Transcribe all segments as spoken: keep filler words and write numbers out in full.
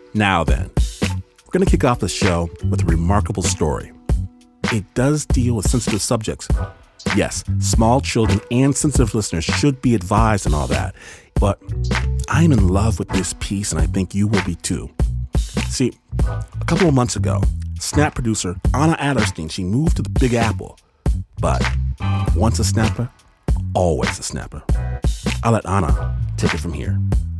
Now then, we're going to kick off the show with a remarkable story. It does deal with sensitive subjects. Yes, small children and sensitive listeners should be advised and all that. But I'm in love with this piece, and I think you will be too. See, a couple of months ago, Snap producer Anna Adlerstein, she moved to the Big Apple. But once a snapper, always a snapper. I'll let Anna take it from here.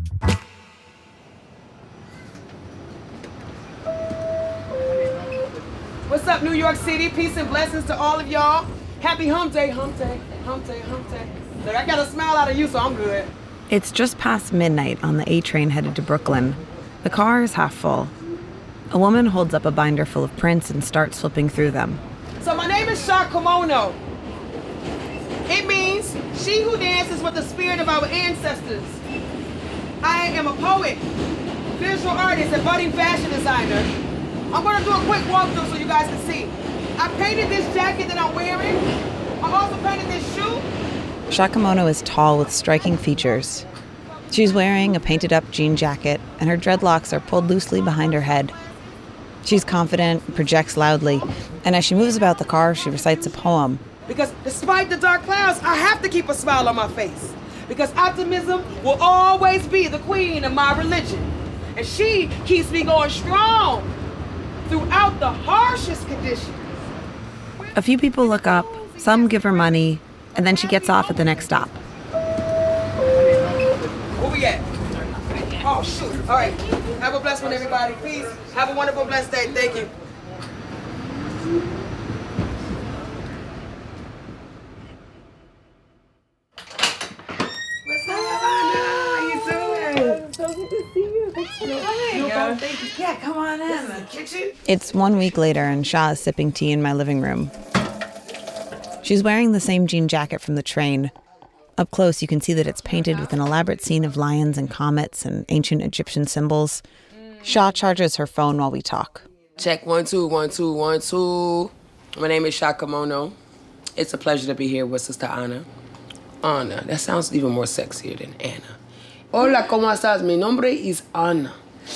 What's up, New York City? Peace and blessings to all of y'all. Happy hump day, hump day, hump day, hump day. Look, I got a smile out of you, so I'm good. It's just past midnight on the A train headed to Brooklyn. The car is half full. A woman holds up a binder full of prints and starts flipping through them. So my name is Sha Kimono. It means she who dances with the spirit of our ancestors. I am a poet, visual artist, and budding fashion designer. I'm gonna do a quick walkthrough so you guys can see. I painted this jacket that I'm wearing. I also painted this shoe. Sha Kimono is tall with striking features. She's wearing a painted-up jean jacket, and her dreadlocks are pulled loosely behind her head. She's confident, projects loudly, and as she moves about the car, she recites a poem. Because despite the dark clouds, I have to keep a smile on my face. Because optimism will always be the queen of my religion. And she keeps me going strong throughout the harshest conditions. A few people look up, some give her money, and then she gets off at the next stop. Where we at? Oh, shoot. All right. Have a blessed one, everybody. Peace. Have a wonderful, blessed day. Thank you. What's up, Anna? How you doing? So good to see you. Thanks for coming. No problem. Thank you. Yeah, come on in. This is the kitchen. It's one week later, and Sha is sipping tea in my living room. She's wearing the same jean jacket from the train. Up close, you can see that it's painted with an elaborate scene of lions and comets and ancient Egyptian symbols. Sha charges her phone while we talk. Check one, two, one, two, one, two. My name is Sha Kimono. It's a pleasure to be here with Sister Anna. Anna, that sounds even more sexier than Anna. Hola, ¿cómo estás? Mi nombre es Anna.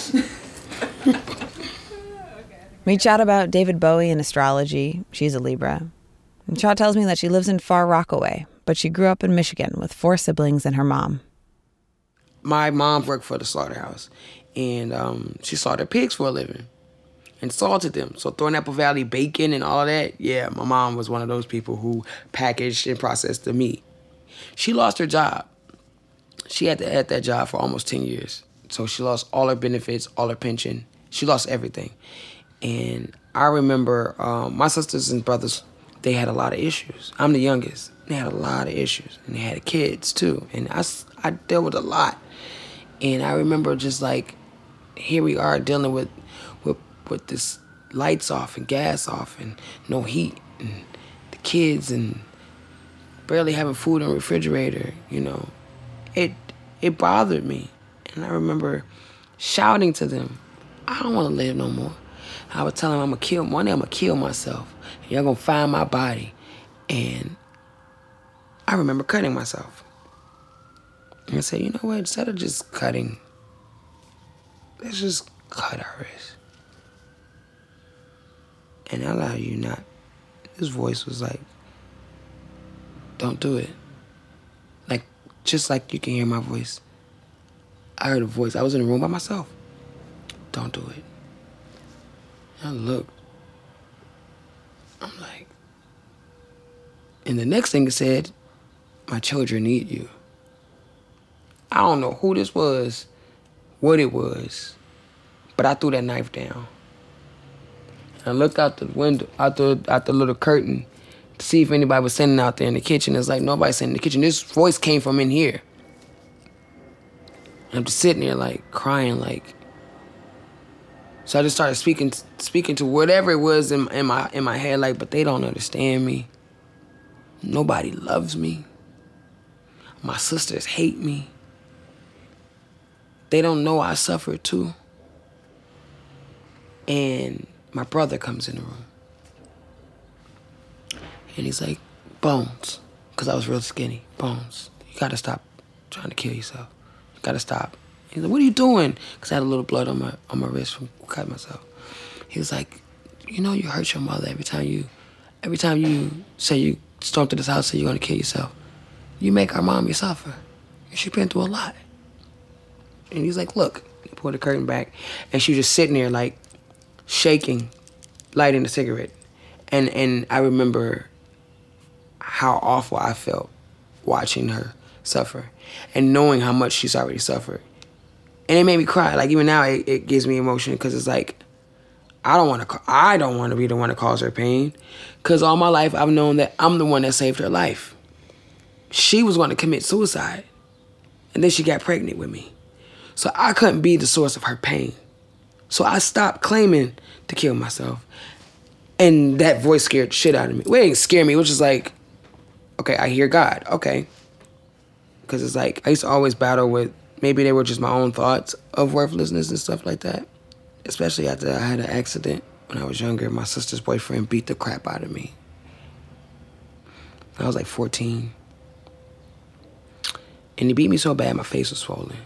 We chat about David Bowie and astrology. She's a Libra. And Sha tells me that she lives in far Rockaway, but she grew up in Michigan with four siblings and her mom. My mom worked for the slaughterhouse, and um, she slaughtered pigs for a living and salted them. So Thornapple Valley bacon and all that, yeah, my mom was one of those people who packaged and processed the meat. She lost her job. She had to had that job for almost ten years. So she lost all her benefits, all her pension. She lost everything. And I remember um, my sisters and brothers, they had a lot of issues. I'm the youngest. They had a lot of issues. And they had kids, too. And I, I dealt with a lot. And I remember just like, here we are dealing with, with, with this lights off and gas off and no heat. And the kids and barely having food in the refrigerator, you know. It, it bothered me. And I remember shouting to them, I don't want to live no more. I would tell them I'm going to kill, one day I'm going to kill myself. And y'all going to find my body. And I remember cutting myself. And I said, you know what, instead of just cutting, let's just cut our wrist. And I lie to you not, this voice was like, don't do it. Like, just like you can hear my voice. I heard a voice. I was in a room by myself. Don't do it. I looked. I'm like, and the next thing it said, my children need you. I don't know who this was, what it was, but I threw that knife down. And I looked out the window, out the, out the little curtain to see if anybody was sitting out there in the kitchen. It's like, nobody's sitting in the kitchen. This voice came from in here. And I'm just sitting there like crying like. So I just started speaking speaking to whatever it was in, in my in my head, like, but they don't understand me. Nobody loves me. My sisters hate me. They don't know I suffered too. And my brother comes in the room. And he's like, Bones, because I was real skinny. Bones, you gotta stop trying to kill yourself. You gotta stop. He's like, what are you doing? Because I had a little blood on my on my wrist from cutting myself. He was like, you know you hurt your mother every time you, every time you say you storm through this house and say you're going to kill yourself. You make our mommy suffer. And she's been through a lot. And he's like, look. He pulled the curtain back. And she was just sitting there like shaking, lighting a cigarette. And, and I remember how awful I felt watching her suffer and knowing how much she's already suffered. And it made me cry. Like, even now, it, it gives me emotion because it's like, I don't want to. I don't want to be the one to cause her pain, because all my life I've known that I'm the one that saved her life. She was going to commit suicide, and then she got pregnant with me, so I couldn't be the source of her pain. So I stopped claiming to kill myself, and that voice scared the shit out of me. Well, it didn't scare me, which is like, okay, I hear God, okay, because it's like I used to always battle with maybe they were just my own thoughts of worthlessness and stuff like that. Especially after I had an accident when I was younger. My sister's boyfriend beat the crap out of me. I was like fourteen. And he beat me so bad my face was swollen.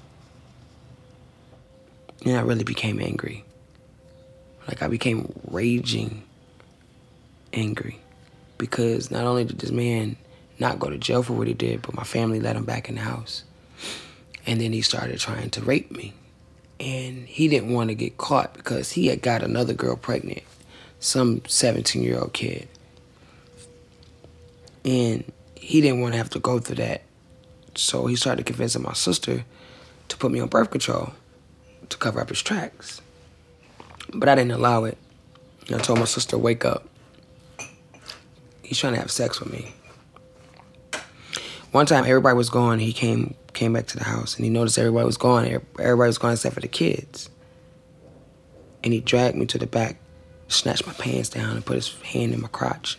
And I really became angry. Like, I became raging angry. Because not only did this man not go to jail for what he did, but my family let him back in the house. And then he started trying to rape me. And he didn't want to get caught because he had got another girl pregnant, some seventeen-year-old kid. And he didn't want to have to go through that. So he started convincing my sister to put me on birth control to cover up his tracks. But I didn't allow it. I told my sister, wake up. He's trying to have sex with me. One time, everybody was gone. He came came back to the house, and he noticed everybody was gone. Everybody was gone except for the kids. And he dragged me to the back, snatched my pants down, and put his hand in my crotch.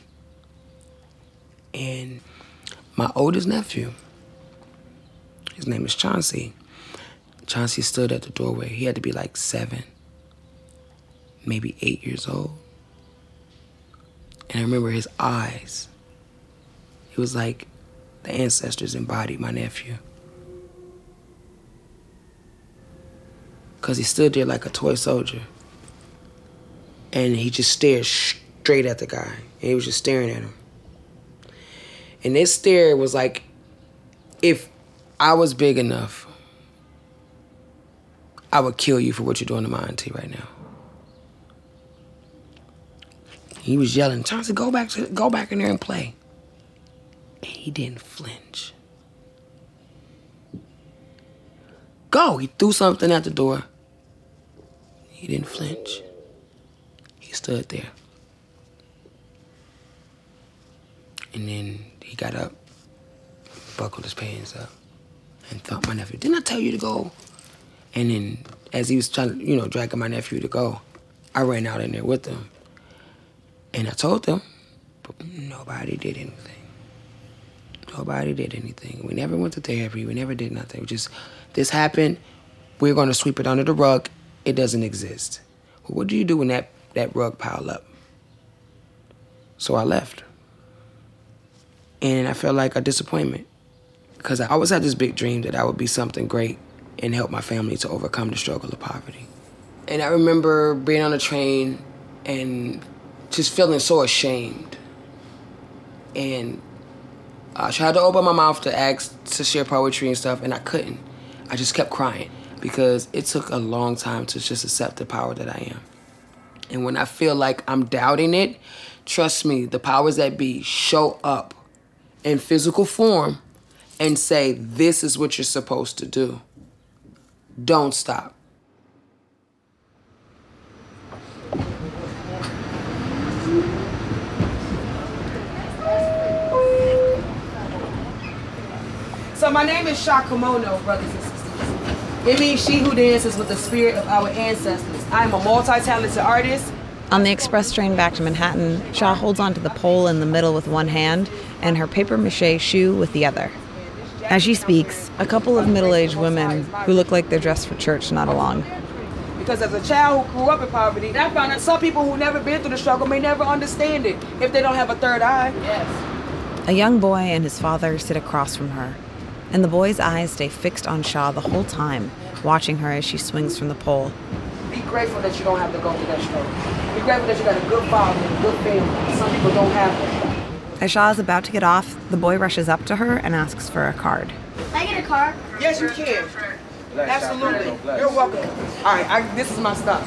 And my oldest nephew, his name is Chauncey. Chauncey stood at the doorway. He had to be like seven, maybe eight years old. And I remember his eyes. It was like the ancestors embodied my nephew. Because he stood there like a toy soldier. And he just stared straight at the guy. And he was just staring at him. And this stare was like, if I was big enough, I would kill you for what you're doing to my auntie right now. He was yelling, Chauncey, go back to go back in there and play. And he didn't flinch. Go! He threw something at the door. He didn't flinch. He stood there. And then he got up, buckled his pants up, and thumped my nephew. Didn't I tell you to go? And then as he was trying to, you know, dragging my nephew to go, I ran out in there with him. And I told them, but nobody did anything. Nobody did anything. We never went to therapy. We never did nothing. We just, this happened. We're going to sweep it under the rug. It doesn't exist. Well, what do you do when that, that rug pile up? So I left. And I felt like a disappointment because I always had this big dream that I would be something great and help my family to overcome the struggle of poverty. And I remember being on a train and just feeling so ashamed. And I tried to open my mouth to ask to share poetry and stuff, and I couldn't. I just kept crying because it took a long time to just accept the power that I am. And when I feel like I'm doubting it, trust me, the powers that be show up in physical form and say, this is what you're supposed to do. Don't stop. So my name is Shakumono, brothers and sisters. It means she who dances with the spirit of our ancestors. I am a multi-talented artist. On the express train back to Manhattan, Shaw holds onto the pole in the middle with one hand and her papier-mâché shoe with the other. As she speaks, a couple of middle-aged women who look like they're dressed for church nod along. Because as a child who grew up in poverty, I found that some people who've never been through the struggle may never understand it if they don't have a third eye. Yes. A young boy and his father sit across from her, and the boy's eyes stay fixed on Shaw the whole time, watching her as she swings from the pole. Be grateful that you don't have to go through that struggle. Be grateful that you got a good father and a good family. Some people don't have that. As Shaw is about to get off, the boy rushes up to her and asks for a card. Can I get a card? Yes, you can. Absolutely. You're welcome. All right, I, this is my stop.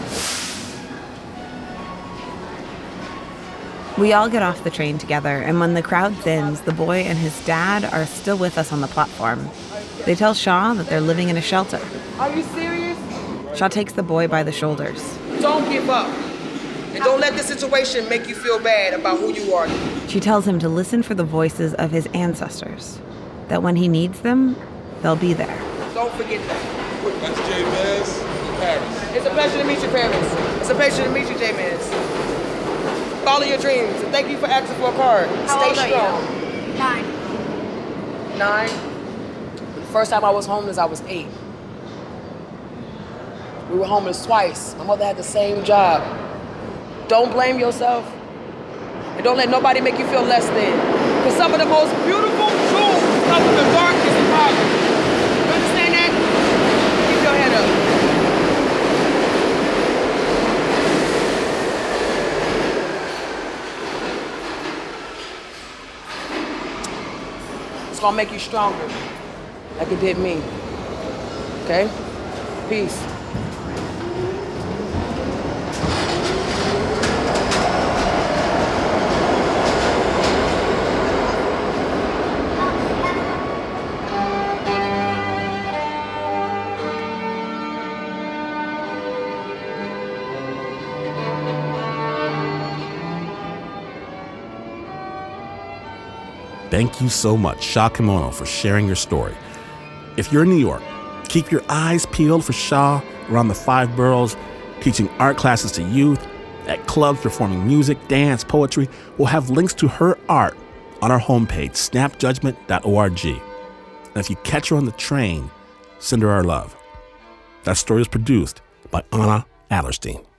We all get off the train together, and when the crowd thins, the boy and his dad are still with us on the platform. They tell Shaw that they're living in a shelter. Are you serious? Shaw takes the boy by the shoulders. Don't give up. And don't let the situation make you feel bad about who you are. She tells him to listen for the voices of his ancestors, that when he needs them, they'll be there. Don't forget that. That's J Maz, Paris. It's a pleasure to meet you, Paris. It's a pleasure to meet you, J Maz. Follow your dreams, and thank you for asking for a card. How Stay old are strong. you? Nine. Nine. The first time I was homeless, I was eight. We were homeless twice. My mother had the same job. Don't blame yourself. And don't let nobody make you feel less than. Because some of the most beautiful truths come from the darkness and poverty. You understand that? Keep your head up. It's gonna make you stronger, like it did me. Okay? Peace. Thank you so much, Shaw Kimono, for sharing your story. If you're in New York, keep your eyes peeled for Shaw around the five boroughs, teaching art classes to youth, at clubs performing music, dance, poetry. We'll have links to her art on our homepage, snap judgment dot org. And if you catch her on the train, send her our love. That story is produced by Anna Adlerstein.